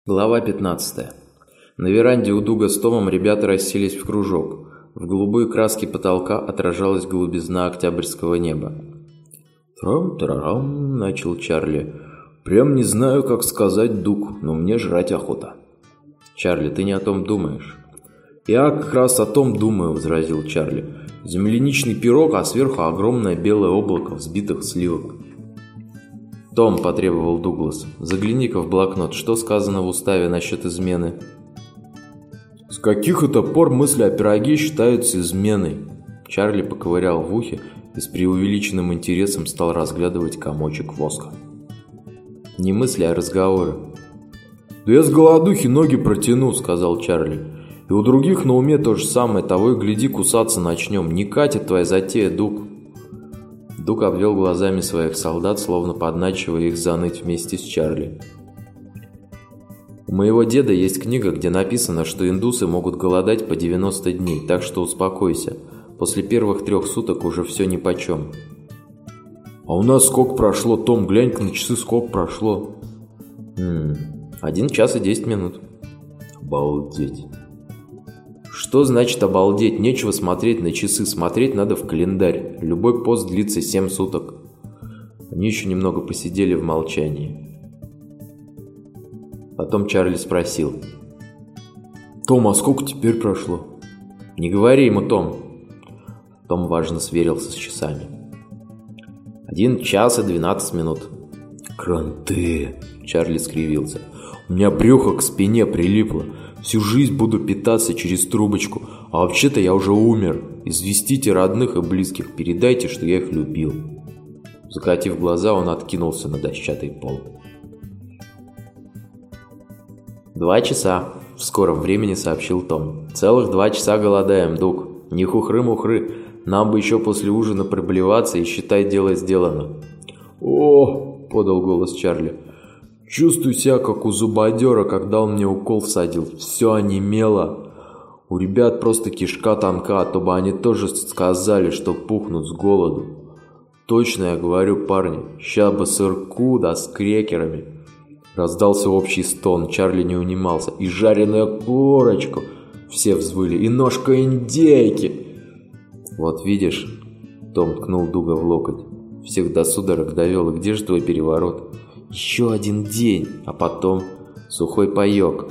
Глава 15. На веранде у Дуга с Томом ребята расселись в кружок. В голубой краске потолка отражалась голубизна октябрьского неба. «Трам-тарарам», — начал Чарли. «Прям не знаю, как сказать, Дуг, но мне жрать охота». «Чарли, ты не о том думаешь». «Я как раз о том думаю», — возразил Чарли. «Земляничный пирог, а сверху огромное белое облако взбитых сливок». «Том», — потребовал Дуглас, — «загляни-ка в блокнот, что сказано в уставе насчет измены». «С каких это пор мысли о пироге считаются изменой?» Чарли поковырял в ухе и с преувеличенным интересом стал разглядывать комочек воска. «Не мысли, а разговоры». «Да я с голодухи ноги протяну», — сказал Чарли. «И у других на уме то же самое, того и гляди, кусаться начнем. Не катит твоя затея, Дуг». Дуг обвел глазами своих солдат, словно подначивая их заныть вместе с Чарли. «У моего деда есть книга, где написано, что индусы могут голодать по 90 дней, так что успокойся. После первых 3 суток уже все нипочем». «А у нас сколько прошло, Том? Глянь-ка на часы, сколько прошло?» 1 час и 10 минут». «Обалдеть». «Что значит обалдеть? Нечего смотреть на часы, смотреть надо в календарь. Любой пост длится 7 суток». Они еще немного посидели в молчании. Потом Чарли спросил: «Том, а сколько теперь прошло?» «Не говори ему, Том». Том важно сверился с часами. 1 час и 12 минут. «Кранты!» — Чарли скривился. «У меня брюхо к спине прилипло. Всю жизнь буду питаться через трубочку. А вообще-то я уже умер. Известите родных и близких. Передайте, что я их любил». Закатив глаза, он откинулся на дощатый пол. 2 часа. В скором времени сообщил Том. «Целых 2 часа голодаем, Дуг. Не хухры-мухры. Нам бы еще после ужина проблеваться и считай, дело сделано». «О!» — подал голос Чарли. «Чувствую себя, как у зубодера, когда он мне укол всадил. Все онемело. У ребят просто кишка тонка, а то бы они тоже сказали, что пухнут с голоду. Точно я говорю, парни, ща бы сырку, да с крекерами». Раздался общий стон, Чарли не унимался. «И жареную корочку!» Все взвыли. «И ножка индейки!» «Вот видишь», — Том ткнул Дуга в локоть, — «всех до судорог довел. И где же твой переворот? Еще 1 день, а потом сухой паек».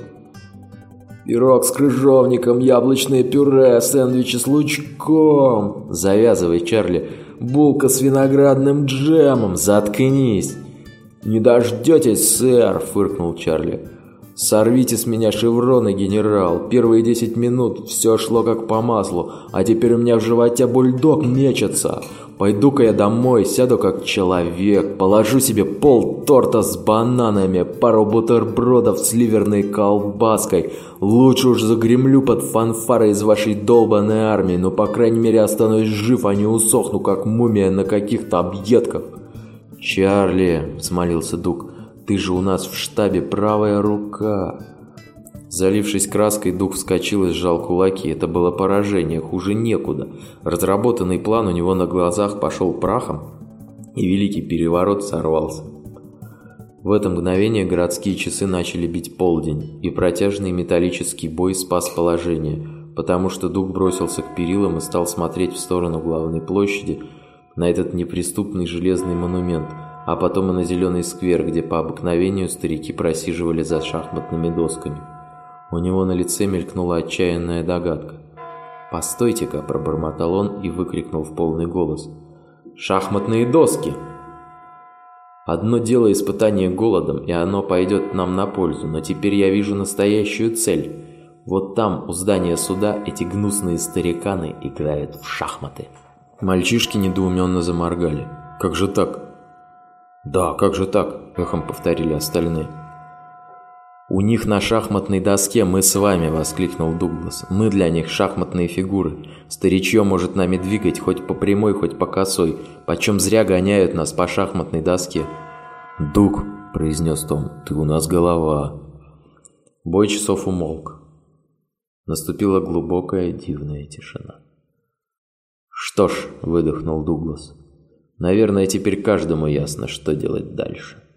«Пирог с крыжовником, яблочное пюре, сэндвичи с лучком». «Завязывай, Чарли. Булка с виноградным джемом. Заткнись». «Не дождетесь, сэр», — фыркнул Чарли. «Сорвите с меня шевроны, генерал. Первые 10 минут все шло как по маслу, а теперь у меня в животе бульдог мечется. Пойду-ка я домой, сяду как человек, положу себе полторта с бананами, пару бутербродов с ливерной колбаской. Лучше уж загремлю под фанфары из вашей долбанной армии, но по крайней мере останусь жив, а не усохну, как мумия на каких-то объедках». «Чарли», — взмолился Дуг, — «ты же у нас в штабе правая рука». Залившись краской, Дуг вскочил и сжал кулаки. Это было поражение, хуже некуда. Разработанный план у него на глазах пошел прахом, и великий переворот сорвался. В это мгновение городские часы начали бить полдень, и протяжный металлический бой спас положение, потому что Дуг бросился к перилам и стал смотреть в сторону главной площади, на этот неприступный железный монумент, а потом и на зеленый сквер, где по обыкновению старики просиживали за шахматными досками. У него на лице мелькнула отчаянная догадка. «Постойте-ка», — пробормотал он и выкрикнул в полный голос. «Шахматные доски!» «Одно дело испытание голодом, и оно пойдет нам на пользу, но теперь я вижу настоящую цель. Вот там, у здания суда, эти гнусные стариканы играют в шахматы». Мальчишки недоуменно заморгали. «Как же так?» «Да, как же так?» — эхом повторили остальные. «У них на шахматной доске мы с вами», — воскликнул Дуглас. «Мы для них шахматные фигуры. Старичье может нами двигать хоть по прямой, хоть по косой. Почем зря гоняют нас по шахматной доске». «Дуг», — произнес Том, — «ты у нас голова». Бой часов умолк. Наступила глубокая дивная тишина. «Что ж», — выдохнул Дуглас, — «наверное, теперь каждому ясно, что делать дальше».